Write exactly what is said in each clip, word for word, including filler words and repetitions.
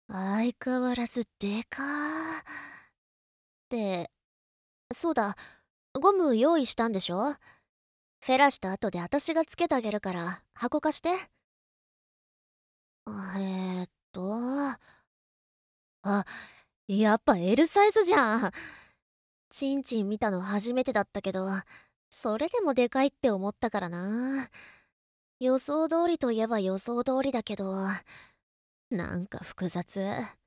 相変わらずでかー。って、そうだ、ゴム用意したんでしょ？フェラした後で私がつけてあげるから箱貸して。あえーっとあ、やっぱ エル サイズじゃん。チンチン見たの初めてだったけど、それでもでかいって思ったからな。予想通りといえば予想通りだけど、なんか複雑。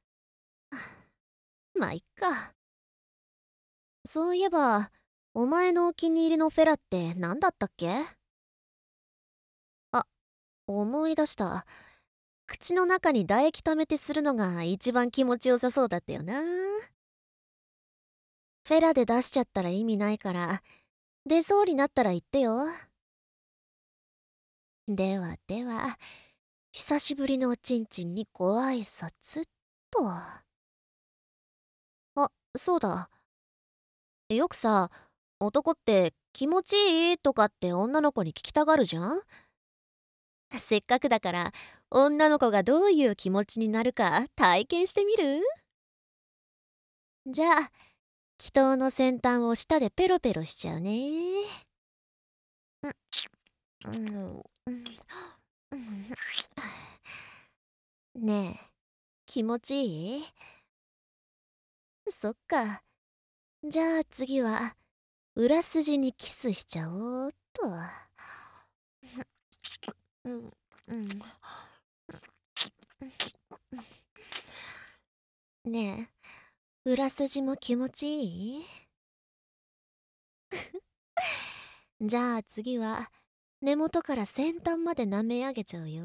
まあいっか。そういえば、お前のお気に入りのフェラって何だったっけ？あ、思い出した。口の中に唾液溜めてするのが一番気持ちよさそうだったよな。フェラで出しちゃったら意味ないから、出そうになったら言ってよ。ではでは、久しぶりのおちんちんにご挨拶っと。あ、そうだ。よくさ、男って気持ちいいとかって女の子に聞きたがるじゃん。せっかくだから女の子がどういう気持ちになるか体験してみる？じゃあ、祈祷の先端を舌でペロペロしちゃうね。うん、うん、ねえ、気持ちいい？そっか。じゃあ次は裏筋にキスしちゃおうっと。うん、うん、ねえ、裏筋も気持ちいい？じゃあ次は根元から先端まで舐め上げちゃうよ。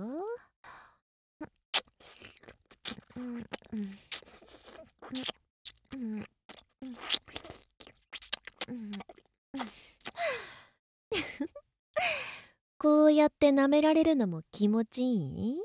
うん、うん、うん、うん、うん、こうやって舐められるのも気持ちいい？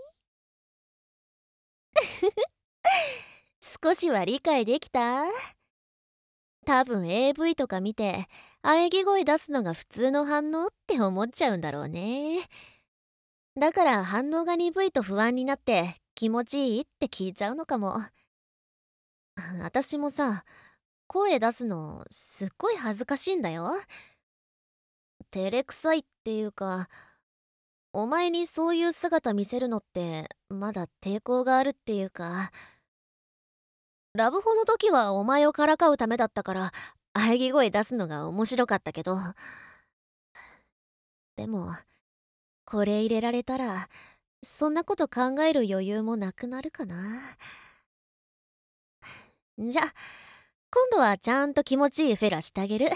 少しは理解できた？多分 エーブイ とか見て喘ぎ声出すのが普通の反応って思っちゃうんだろうね。だから反応が鈍いと不安になって気持ちいいって聞いちゃうのかも。私もさ、声出すのすっごい恥ずかしいんだよ。照れくさいっていうか、お前にそういう姿見せるのってまだ抵抗があるっていうか、ラブホの時はお前をからかうためだったから喘ぎ声出すのが面白かったけど、でもこれ入れられたらそんなこと考える余裕もなくなるかな。じゃ、今度はちゃんと気持ちいいフェラしてあげる。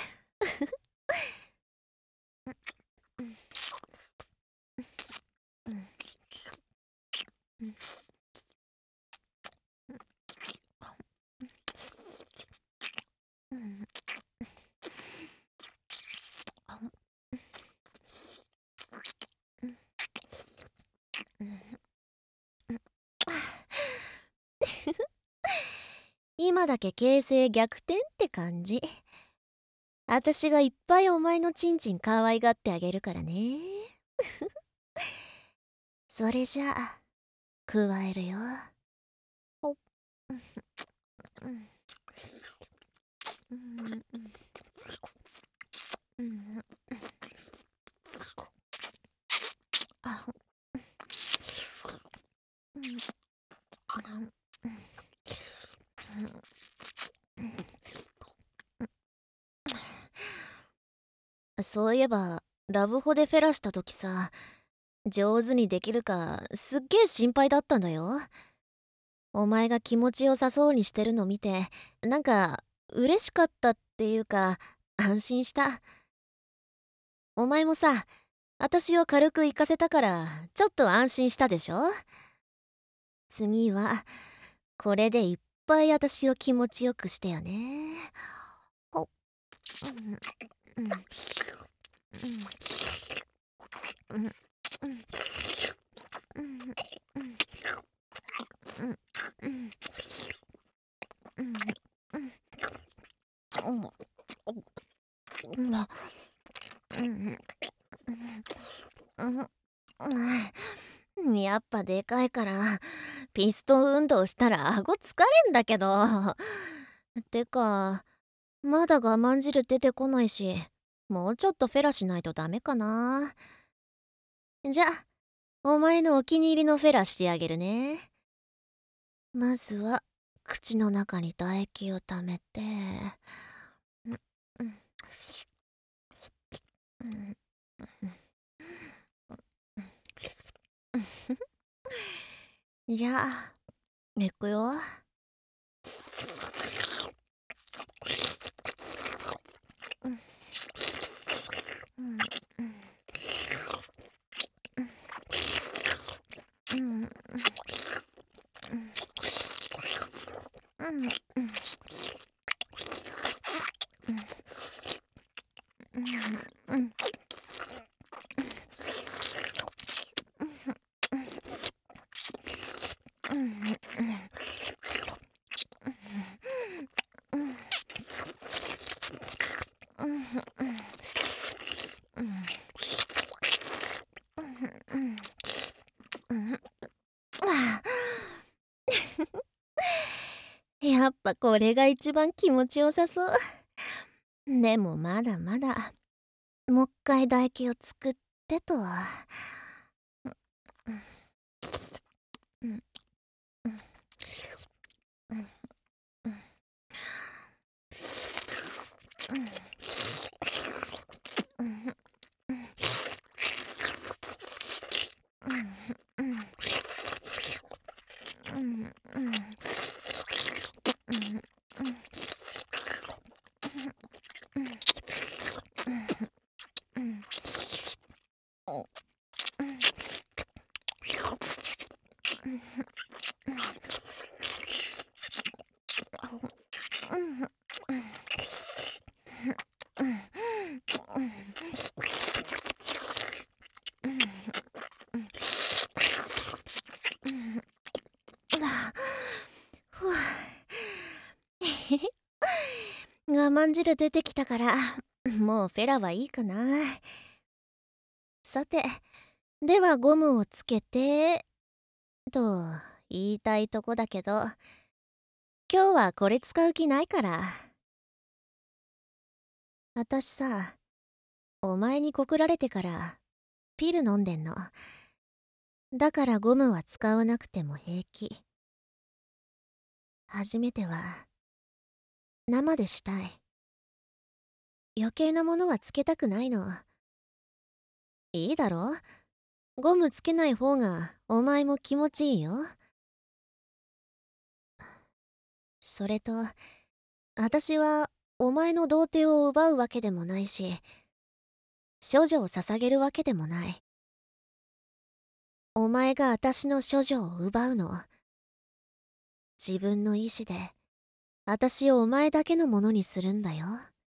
今だけ形勢逆転って感じ。私がいっぱいお前のチンチン可愛がってあげるからね。それじゃあ加えるよ。ほっ、うん、うん、うん、あ、うん、そういえばラブホでフェラした時さ、上手にできるかすっげえ心配だったんだよ。お前が気持ちよさそうにしてるの見て、なんか嬉しかったっていうか安心した。お前もさ、私を軽く行かせたからちょっと安心したでしょ？次はこれでいっぱい私を気持ちよくしてよね。ほっ、うん、うん、うん、うん、うん、うん、うん、うん、うん、うん、うん、うん、うん、うん、やっぱでかいからピストン運動したら顎疲れんだけど。てか、まだ我慢汁出てこないし、もうちょっとフェラしないとダメかな。じゃあ、お前のお気に入りのフェラしてあげるね。まずは、口の中に唾液を溜めて、うんうんうんじゃあ、いくよ。うんうんうんうんうんやっぱこれが一番気持ちよさそう。でもまだまだ、もう一回唾液を作ってとは。うんうんうんうんうんふわ我慢汁出てきたからもうフェラはいいかな。さて、ではゴムをつけてと言いたいとこだけど、今日はこれ使う気ないから。あたしさ、お前に告られてからピル飲んでんの。だからゴムは使わなくても平気。初めては生でしたい。余計なものはつけたくないの。いいだろ？ゴムつけない方がお前も気持ちいいよ。それと、私はお前の童貞を奪うわけでもないし、処女を捧げるわけでもない。お前が私の処女を奪うの。自分の意志で私をお前だけのものにするんだよ。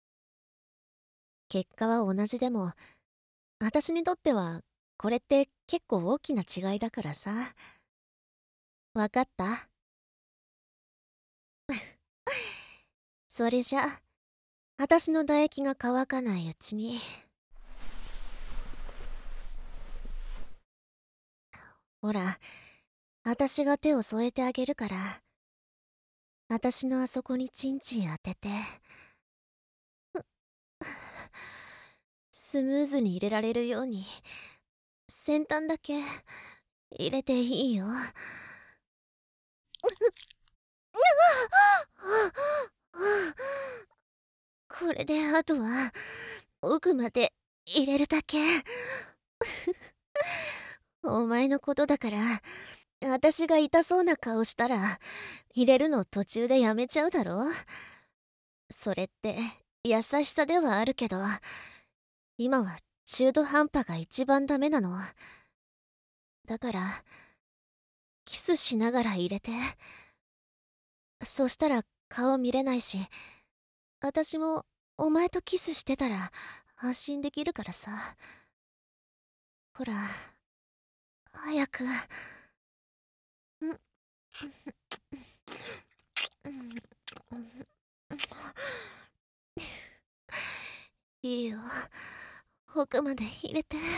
結果は同じでも、私にとってはこれって結構大きな違いだからさ。わかった？それじゃ、私の唾液が乾かないうちに。ほら、私が手を添えてあげるから、私のあそこにチンチン当てて。スムーズに入れられるように、先端だけ入れていいよ。これであとは奥まで入れるだけ。お前のことだから、私が痛そうな顔したら入れるの途中でやめちゃうだろ。それって優しさではあるけど、今は中途半端が一番ダメなの。だからキスしながら入れて。そしたら顔見れないし、私もお前とキスしてたら安心できるからさ。ほら、早く。んいいよ、奥まで入れて。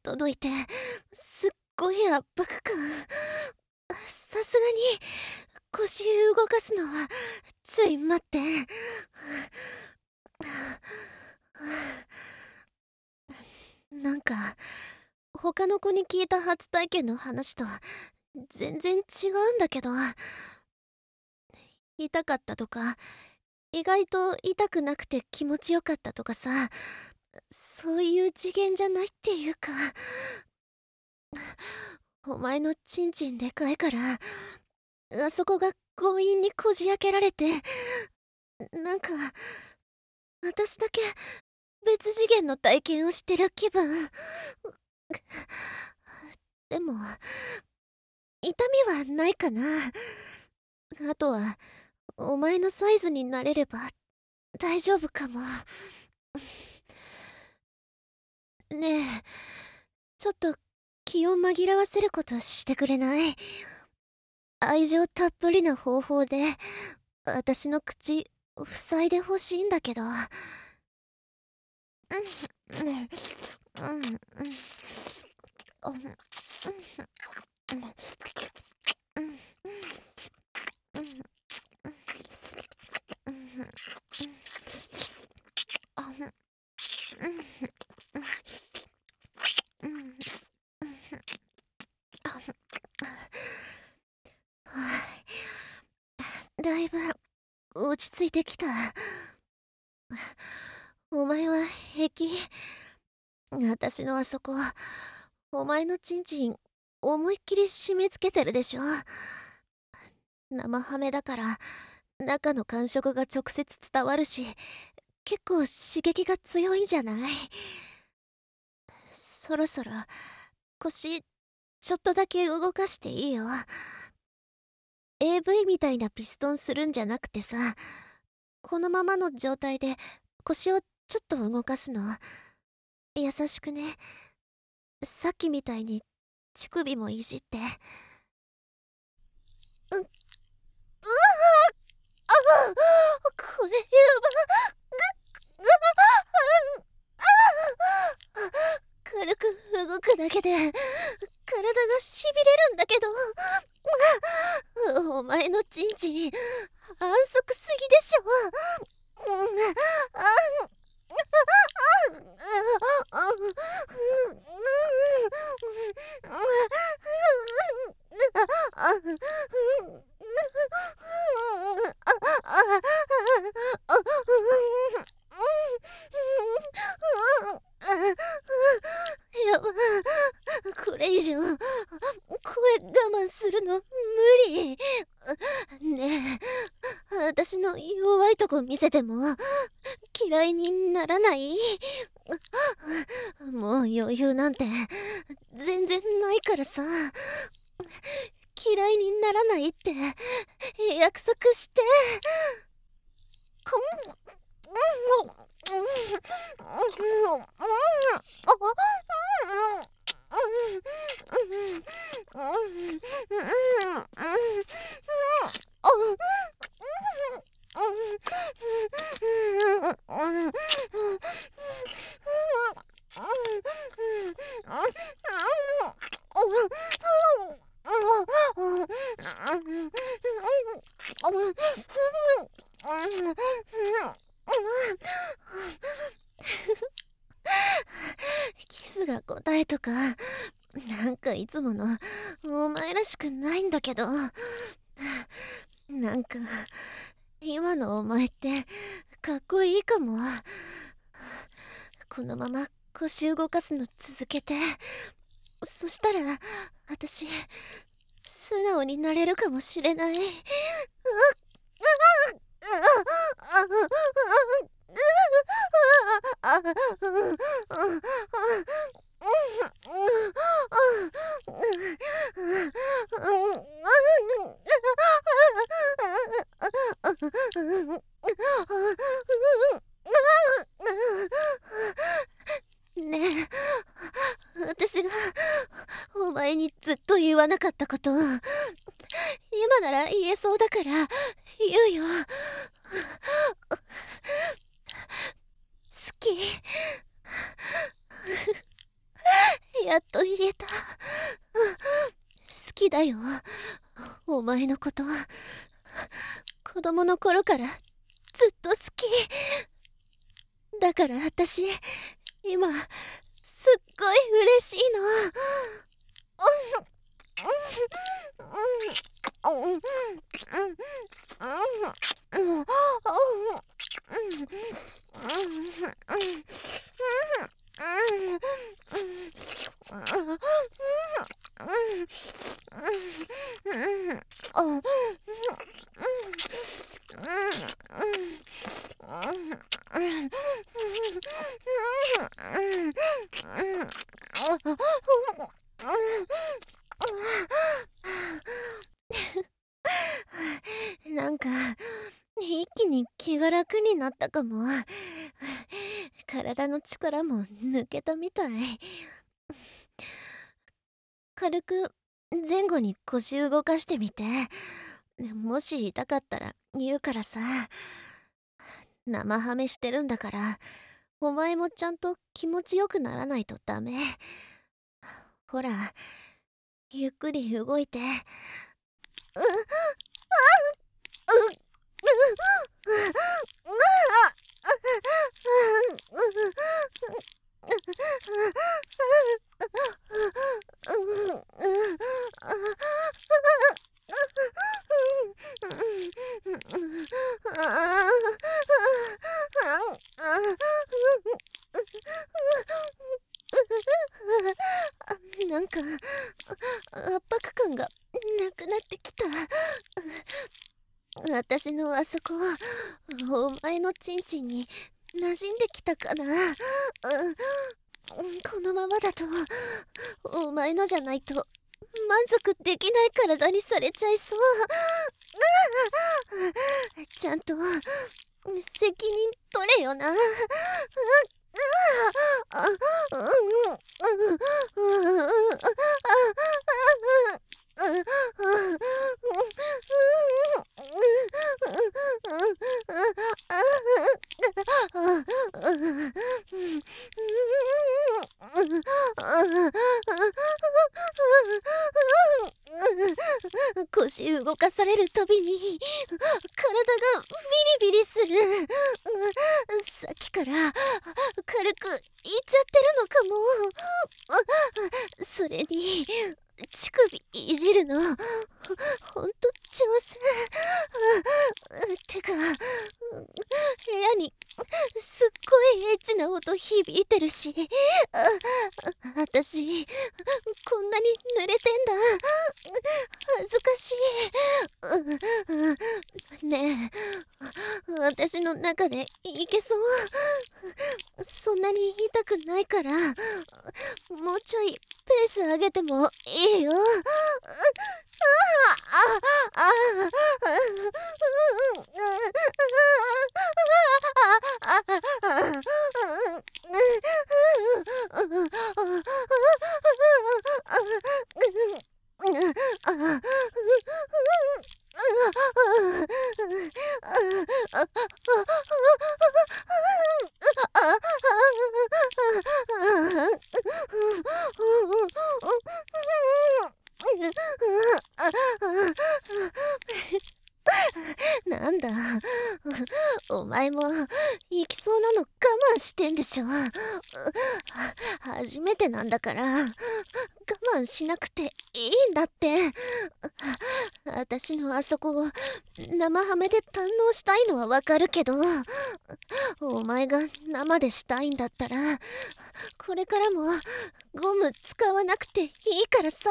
届いてすっごい圧迫感。さすがに腰動かすのはちょい待って。なんか他の子に聞いた初体験の話と全然違うんだけど、痛かったとか意外と痛くなくて気持ちよかったとかさ、そういう次元じゃないっていうか。お前のチンチンでかいからあそこが強引にこじ開けられて、なんか私だけ別次元の体験をしてる気分。でも痛みはないかな。あとはお前のサイズになれれば大丈夫かも。ねえ、ちょっと気を紛らわせることしてくれない？愛情たっぷりな方法で私の口塞いでほしいんだけど。うんうんうんうんだいぶ落ち着いてきた。お前は平気？私のあそこ、お前のチンチン思いっきり締め付けてるでしょ。生ハメだから中の感触が直接伝わるし、結構刺激が強いじゃない？そろそろ腰ちょっとだけ動かしていいよ。 エーブイ みたいなピストンするんじゃなくてさ、このままの状態で腰をちょっと動かすの。優しくね。さっきみたいに乳首もいじって。う、うわあ、これやば。軽く動くだけで体がしびれるんだけど。お前のチンチン反則すぎでしょ。やば、これ以上声我慢するの無理。ねえ、私の弱いとこ見せても嫌いにならない？もう余裕なんて全然ないからさ。嫌いにならないって約束して。キスが答えとかなんかいつものお前らしくないんだけど。なんか今のお前ってかっこいいかも。このまま腰動かすの続けて。そしたら私素直になれるかもしれない。ねえ、私がお前にずっと言わなかったこと今なら言えそうだから言うよ。好き。 やっと言えた。好きだよ、お前のこと。子供の頃からずっと好きだから。私今すっごい嬉しいの。なんか一気に気が楽になったかも。体の力も抜けたみたい。軽く前後に腰動かしてみて。もし痛かったら言うからさ。生ハメしてるんだからお前もちゃんと気持ちよくならないとダメ。ほら、ゆっくり動いて。うっ、あうっ、なんか圧迫感がなくなってきた。私のあそこお前のチンチンに馴染んできたかな。このままだとお前のじゃないと満足できない体にされちゃいそう。ちゃんと責任取れよな。腰動かされるたびに体がビリビリする。さっきから軽くいっちゃってるのかも。それに乳首いじるのほんと上手。てか部屋にすっごいエッチな音響いてるし、あたしこんなに濡れてんだ。恥ずかしい。ねえ、私の中でいけそう？そんなに痛くないからもうちょいペース上げてもいいよ。なんだ、お前も行きそうなの我慢してんでしょ。初めてなんだから我慢しなくていいんだって。私のあそこを生ハメで堪能したいのはわかるけど、お前が生でしたいんだったらこれからもゴム使わなくていいからさ。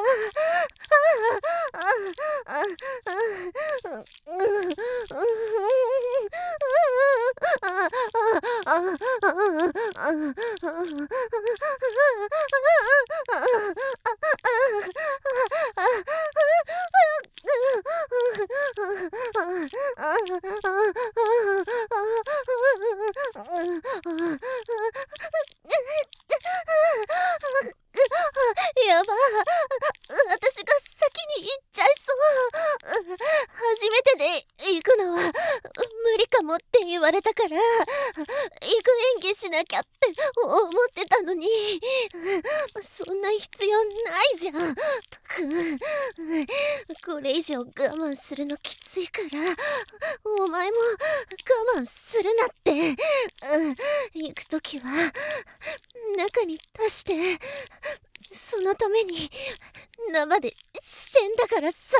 やば、私が先に行っちゃいそう。初めてで行くのは無理かもって言わわれたから行く演技しなきゃって思ってたのに、そんな必要ないじゃん。たくこれ以上我慢するのきついから、お前も我慢するなって。うん、行くときは中に出して、そのために生でしてんだからさ。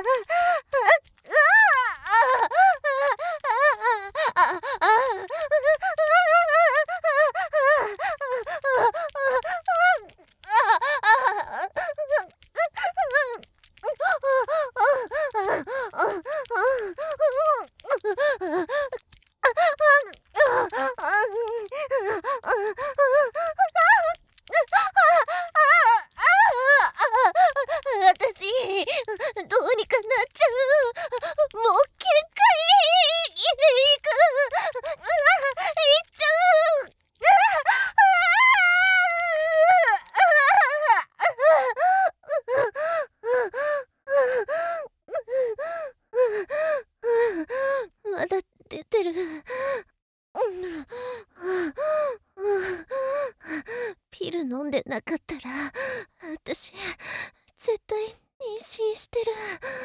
私どうにかなっちゃう。もう限界いく。うわ、いっちゃう。まだ出てる。ピル飲んでなかったら私絶対妊娠してる。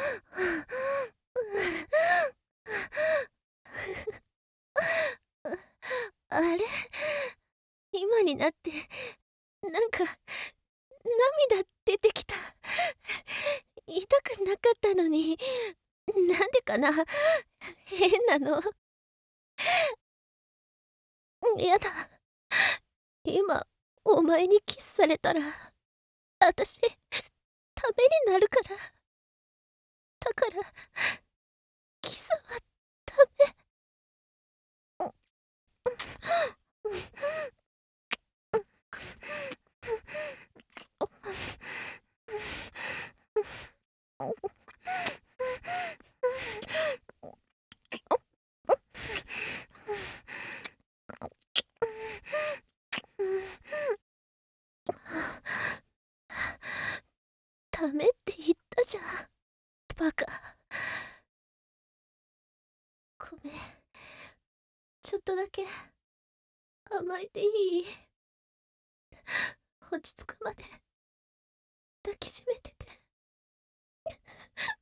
あれ、今になってなんか涙出てきた。痛くなかったのに、なんでかな、変なの。やだ、今お前にキスされたら私ダメになるから。だからキスはダメ。ダメって言ったじゃん、バカ。ごめん、ちょっとだけ甘えていい？落ち着くまで抱きしめてて。